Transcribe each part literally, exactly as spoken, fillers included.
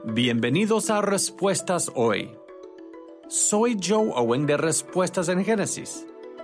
Bienvenidos a Respuestas Hoy. Soy Joe Owen de Respuestas en Génesis.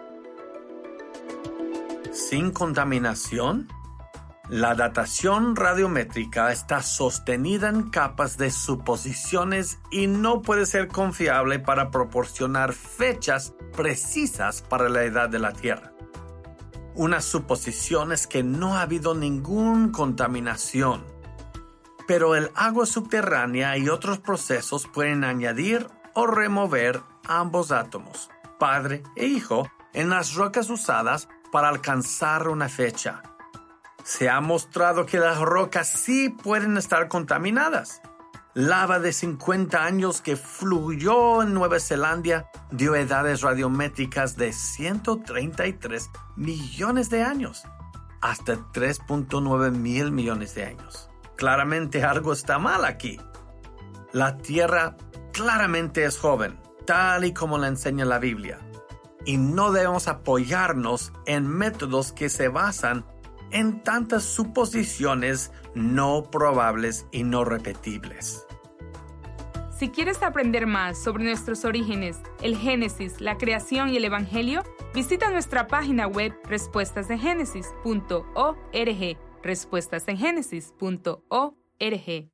¿Sin contaminación? La datación radiométrica está sostenida en capas de suposiciones y no puede ser confiable para proporcionar fechas precisas para la edad de la Tierra. Una suposición es que no ha habido ninguna contaminación, pero el agua subterránea y otros procesos pueden añadir o remover ambos átomos, padre e hijo, en las rocas usadas para alcanzar una fecha. Se ha mostrado que las rocas sí pueden estar contaminadas. Lava de cincuenta años que fluyó en Nueva Zelanda dio edades radiométricas de ciento treinta y tres millones de años, hasta tres punto nueve mil millones de años. Claramente algo está mal aquí. La Tierra claramente es joven, tal y como la enseña la Biblia, y no debemos apoyarnos en métodos que se basan en tantas suposiciones no probables y no repetibles. Si quieres aprender más sobre nuestros orígenes, el Génesis, la creación y el Evangelio, visita nuestra página web respuestas en génesis punto org, respuestas en génesis punto org.